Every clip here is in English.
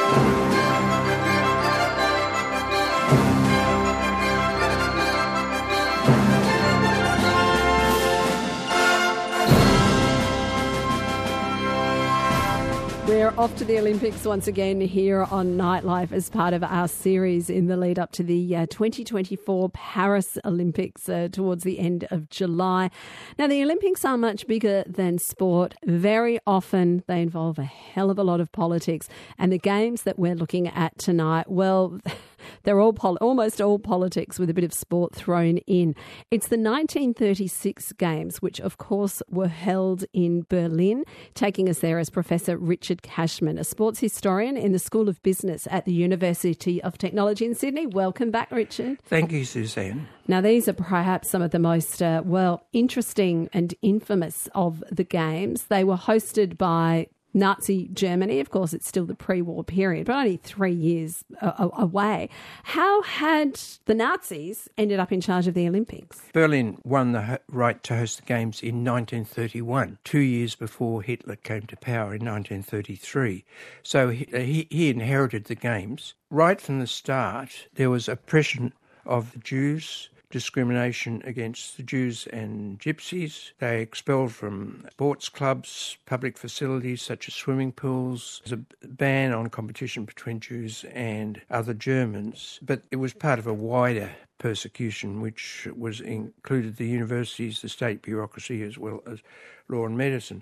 We're off to the Olympics once again here on Nightlife as part of our series in the lead up to the 2024 Paris Olympics towards the end of July. Now, the Olympics are much bigger than sport. Very often they involve a hell of a lot of politics. And the games that we're looking at tonight, well, they're all almost all politics with a bit of sport thrown in. It's the 1936 Games, which of course were held in Berlin. Taking us there is Professor Richard Cashman, a sports historian in the School of Business at the University of Technology in Sydney. Welcome back, Richard. Thank you, Suzanne. Now, these are perhaps some of the most, interesting and infamous of the Games. They were hosted by Nazi Germany. Of course, it's still the pre-war period, but only 3 years away. How had the Nazis ended up in charge of the Olympics? Berlin won the right to host the Games in 1931, 2 years before Hitler came to power in 1933. So he inherited the Games. Right from the start, there was oppression of the Jews, discrimination against the Jews and Gypsies. They expelled from sports clubs, public facilities such as swimming pools. There was a ban on competition between Jews and other Germans, but it was part of a wider persecution which included the universities, the state bureaucracy, as well as law and medicine.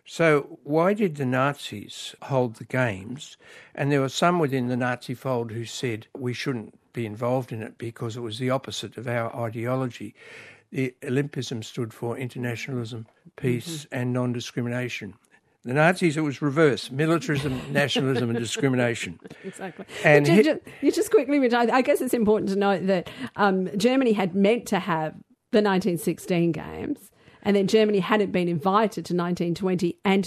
So why did the Nazis hold the Games? And there were some within the Nazi fold who said we shouldn't be involved in it because it was the opposite of our ideology. The Olympism stood for internationalism, peace and non-discrimination. The Nazis, it was reverse: militarism, nationalism and discrimination. Exactly. And you just quickly, Rich, I guess it's important to note that Germany had meant to have the 1916 Games, and then Germany hadn't been invited to 1920 and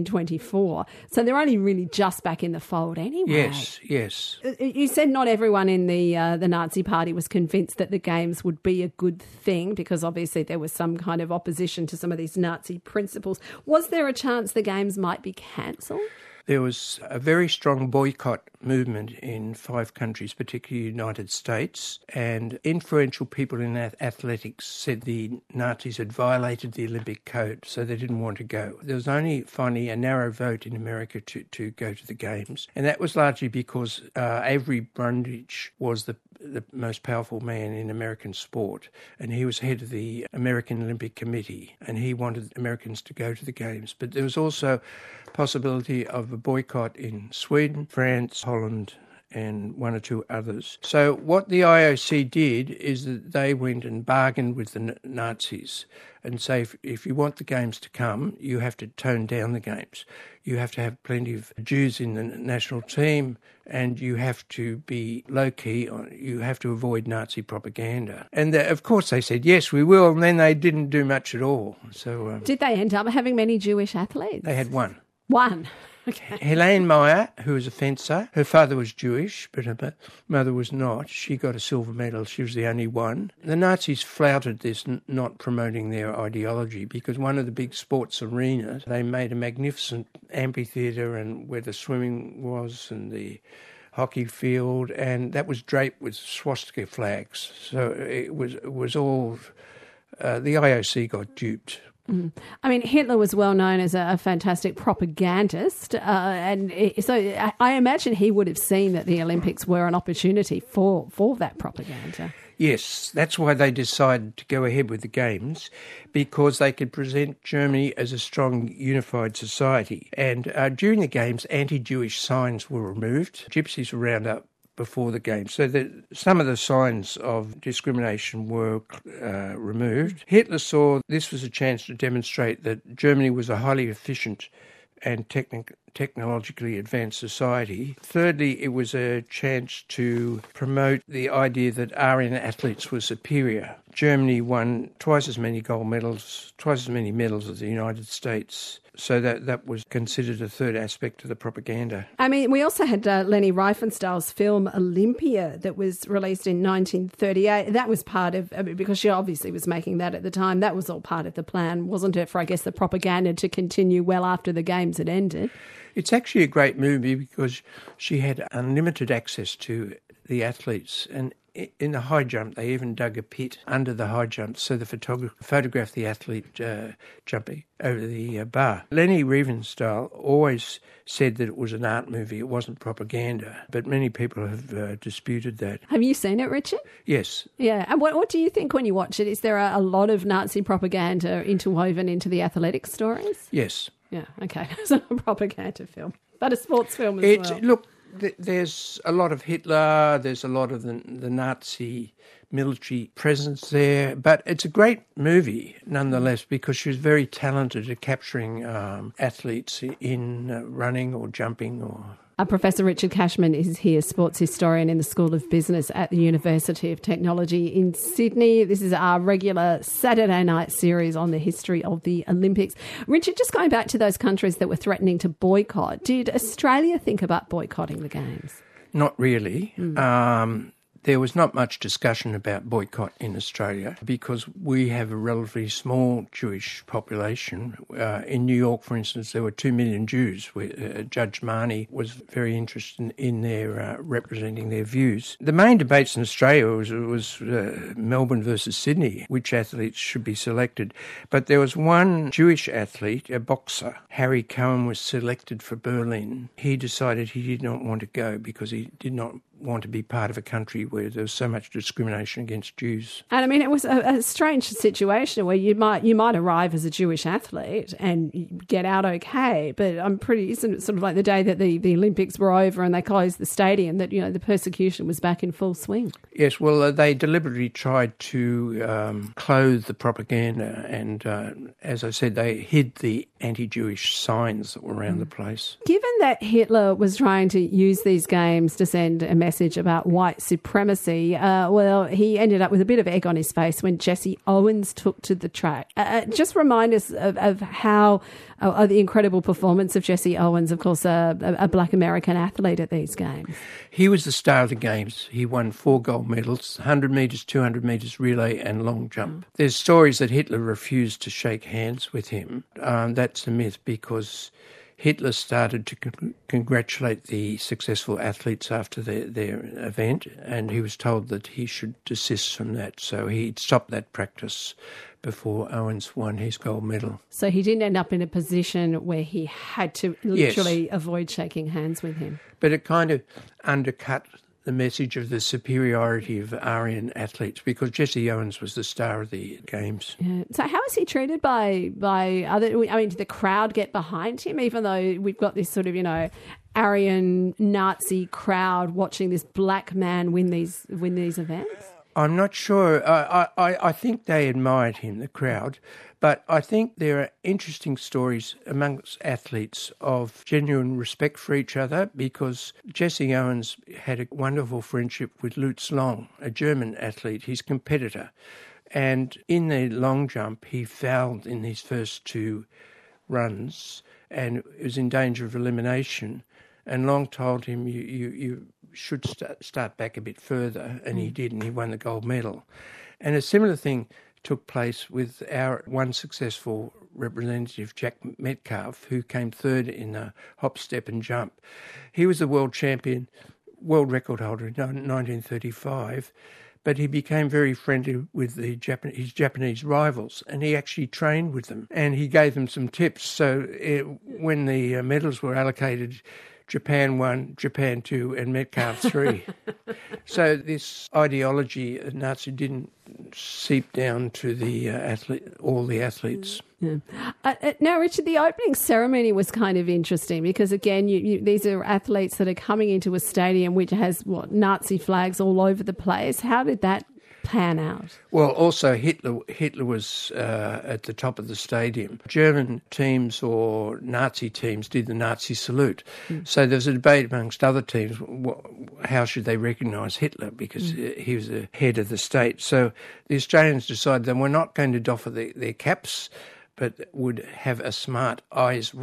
1924. So they're only really just back in the fold anyway. Yes. You said not everyone in the Nazi Party was convinced that the Games would be a good thing because obviously there was some kind of opposition to some of these Nazi principles. Was there a chance the Games might be cancelled? There was a very strong boycott movement in 5 countries, particularly the United States, and influential people in athletics said the Nazis had violated the Olympic code, so they didn't want to go. There was only finally a narrow vote in America to go to the Games, and that was largely because Avery Brundage was the most powerful man in American sport, and he was head of the American Olympic Committee, and he wanted Americans to go to the Games. But there was also possibility of a boycott in Sweden, France, Holland, and 1 or 2 others. So what the IOC did is that they went and bargained with the Nazis and say, if you want the Games to come, you have to tone down the Games. You have to have plenty of Jews in the national team, and you have to be low-key. You have to avoid Nazi propaganda. And of course they said, yes, we will, and then they didn't do much at all. So did they end up having many Jewish athletes? They had one. One. Okay. Helene Meyer, who was a fencer, her father was Jewish, but her mother was not. She got a silver medal. She was the only one. The Nazis flouted this, not promoting their ideology, because one of the big sports arenas, they made a magnificent amphitheatre and where the swimming was and the hockey field, and that was draped with swastika flags. So it was all... the IOC got duped. I mean, Hitler was well known as a fantastic propagandist, so I imagine he would have seen that the Olympics were an opportunity for that propaganda. Yes, that's why they decided to go ahead with the Games, because they could present Germany as a strong, unified society. And during the Games, anti-Jewish signs were removed. Gypsies were rounded up before the Games. So some of the signs of discrimination were removed. Hitler saw this was a chance to demonstrate that Germany was a highly efficient and technologically advanced society. Thirdly, it was a chance to promote the idea that Aryan athletes were superior. Germany won twice as many gold medals, twice as many medals as the United States. So that was considered a third aspect of the propaganda. I mean, we also had Leni Riefenstahl's film Olympia that was released in 1938. That was part of, because she obviously was making that at the time, that was all part of the plan, wasn't it, for, I guess, the propaganda to continue well after the Games had ended? It's actually a great movie because she had unlimited access to the athletes, and in the high jump they even dug a pit under the high jump so the photographer photographed the athlete jumping over the bar. Leni Riefenstahl always said that it was an art movie, it wasn't propaganda, but many people have disputed that. Have you seen it, Richard? Yes. Yeah, and what do you think when you watch it? Is there a lot of Nazi propaganda interwoven into the athletic stories? Yes. Yeah, okay. It's not a propaganda film, but a sports film as well. Look, there's a lot of Hitler, there's a lot of the Nazi military presence there, but it's a great movie nonetheless because she was very talented at capturing athletes in running or jumping or... Professor Richard Cashman is here, sports historian in the School of Business at the University of Technology in Sydney. This is our regular Saturday night series on the history of the Olympics. Richard, just going back to those countries that were threatening to boycott, did Australia think about boycotting the Games? Not really. There was not much discussion about boycott in Australia because we have a relatively small Jewish population. In New York, for instance, there were 2 million Jews. Judge Marnie was very interested in their representing their views. The main debates in Australia was Melbourne versus Sydney, which athletes should be selected. But there was one Jewish athlete, a boxer, Harry Cohen, was selected for Berlin. He decided he did not want to go because he did not want to be part of a country where there was so much discrimination against Jews. And I mean, it was a strange situation where you might arrive as a Jewish athlete and get out okay, but isn't it sort of like the day that the Olympics were over and they closed the stadium that, the persecution was back in full swing? Yes, well, they deliberately tried to clothe the propaganda and, as I said, they hid the anti-Jewish signs that were around the place. Given that Hitler was trying to use these games to send a message about white supremacy, he ended up with a bit of egg on his face when Jesse Owens took to the track. Just remind us of how the incredible performance of Jesse Owens, of course, a black American athlete at these games. He was the star of the games. He won 4 gold medals, 100 metres, 200 metres relay and long jump. There's stories that Hitler refused to shake hands with him. That's a myth because Hitler started to congratulate the successful athletes after their event, and he was told that he should desist from that. So he stopped that practice before Owens won his gold medal. So he didn't end up in a position where he had to literally avoid shaking hands with him. But it kind of undercut the message of the superiority of Aryan athletes because Jesse Owens was the star of the Games. Yeah. So how was he treated by other... I mean, did the crowd get behind him, even though we've got this sort of, Aryan Nazi crowd watching this black man win these events? I'm not sure. I think they admired him, the crowd, but I think there are interesting stories amongst athletes of genuine respect for each other because Jesse Owens had a wonderful friendship with Lutz Long, a German athlete, his competitor. And in the long jump, he fouled in his first 2 runs and was in danger of elimination. And Long told him, you should start back a bit further, and he did, and he won the gold medal. And a similar thing took place with our one successful representative, Jack Metcalf, who came 3rd in the hop, step and jump. He was the world champion, world record holder in 1935, but he became very friendly with his Japanese rivals, and he actually trained with them, and he gave them some tips. So when the medals were allocated, Japan 1, Japan 2, and Metcalf 3. So this ideology of Nazi didn't seep down to all the athletes. Yeah. Now, Richard, the opening ceremony was kind of interesting because, again, these are athletes that are coming into a stadium which has, Nazi flags all over the place. How did that pan out? Well, also Hitler was at the top of the stadium. German teams or Nazi teams did the Nazi salute. So there was a debate amongst other teams, how should they recognise Hitler, because he was the head of the state. So the Australians decided they were not going to doff their caps, but would have a smart eyes right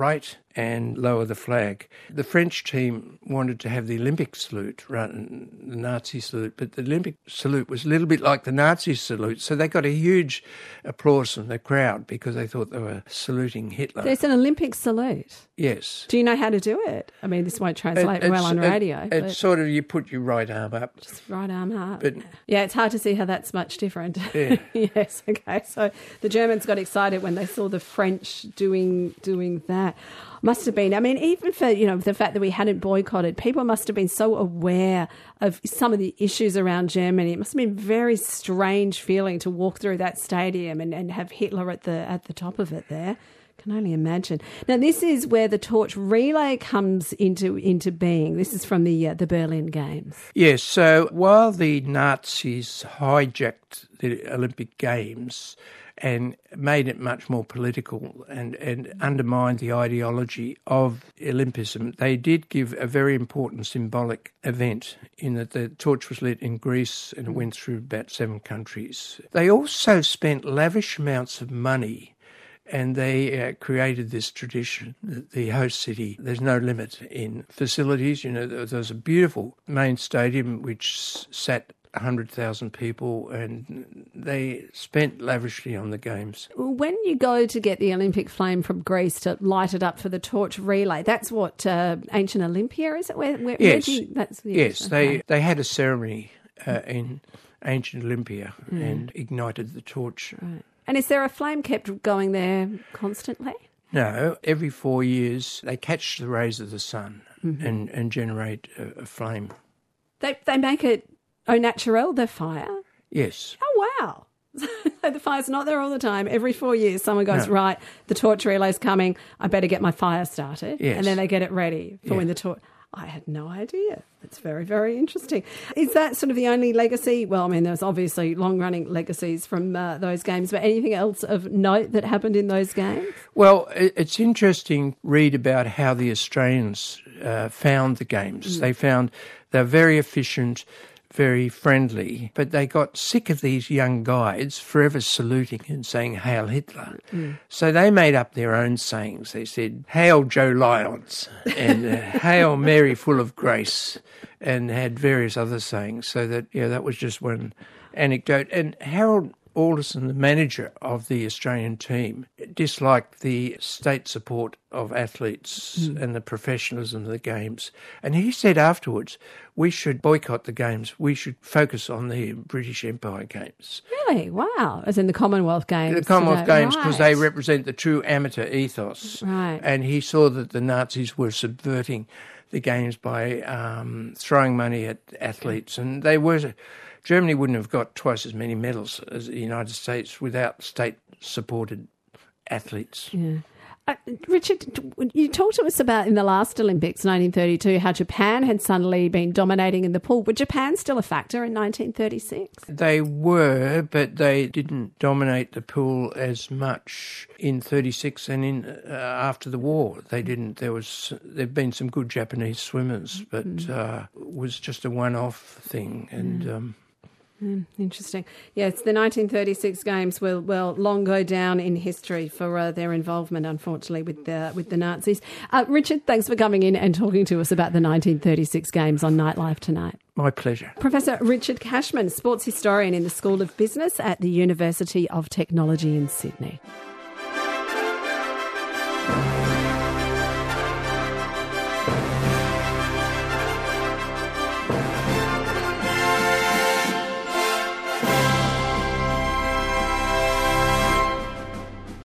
and lower the flag. The French team wanted to have the Olympic salute rather than the Nazi salute, but the Olympic salute was a little bit like the Nazi salute, so they got a huge applause from the crowd because they thought they were saluting Hitler. There's an Olympic salute? Yes. Do you know how to do it? I mean, this won't translate well on radio. It's sort of, you put your right arm up. Just right arm up. But, yeah, it's hard to see how that's much different. Yeah. Yes, okay. So the Germans got excited when they saw the French doing that. Must have been, I mean, even for, the fact that we hadn't boycotted, people must have been so aware of some of the issues around Germany. It must have been a very strange feeling to walk through that stadium and have Hitler at the top of it there. Can only imagine. Now, this is where the torch relay comes into being. This is from the Berlin Games. Yes, so while the Nazis hijacked the Olympic Games and made it much more political and undermined the ideology of Olympism, they did give a very important symbolic event in that the torch was lit in Greece and it went through about 7 countries. They also spent lavish amounts of money, and they created this tradition, the host city. There's no limit in facilities. There's a beautiful main stadium which sat 100,000 people, and they spent lavishly on the Games. When you go to get the Olympic flame from Greece to light it up for the torch relay, that's what ancient Olympia, is it? Yes. Yes, okay. They had a ceremony in ancient Olympia and ignited the torch. Right. And is there a flame kept going there constantly? No, every 4 years they catch the rays of the sun and generate a flame. They make it au naturel, the fire? Yes. Oh, wow. The fire's not there all the time. Every 4 years someone goes, right, the torch relay's coming, I better get my fire started. Yes. And then they get it ready for when the torch... I had no idea. It's very, very interesting. Is that sort of the only legacy? Well, I mean, there's obviously long-running legacies from those games, but anything else of note that happened in those games? Well, it's interesting to read about how the Australians found the games. They found they're very efficient, very friendly, but they got sick of these young guides forever saluting and saying, "Hail Hitler." So they made up their own sayings. They said, "Hail Joe Lyons," and "Hail Mary full of grace," and had various other sayings. So that was just one anecdote. And Harold Alderson, the manager of the Australian team, disliked the state support of athletes and the professionalism of the Games. And he said afterwards, we should boycott the Games. We should focus on the British Empire Games. Really? Wow. As in the Commonwealth Games. The Commonwealth Games, because right. they represent the true amateur ethos. Right. And he saw that the Nazis were subverting the Games by throwing money at athletes. And they were... Germany wouldn't have got twice as many medals as the United States without state-supported athletes. Yeah. Richard, you talked to us about in the last Olympics, 1932, how Japan had suddenly been dominating in the pool. Were Japan still a factor in 1936? They were, but they didn't dominate the pool as much in 36 and after the war. They didn't. There've been some good Japanese swimmers, but it was just a one-off thing. And interesting. Yes, the 1936 Games will long go down in history for their involvement, unfortunately, with the Nazis. Richard, thanks for coming in and talking to us about the 1936 Games on Nightlife tonight. My pleasure. Professor Richard Cashman, sports historian in the School of Business at the University of Technology in Sydney.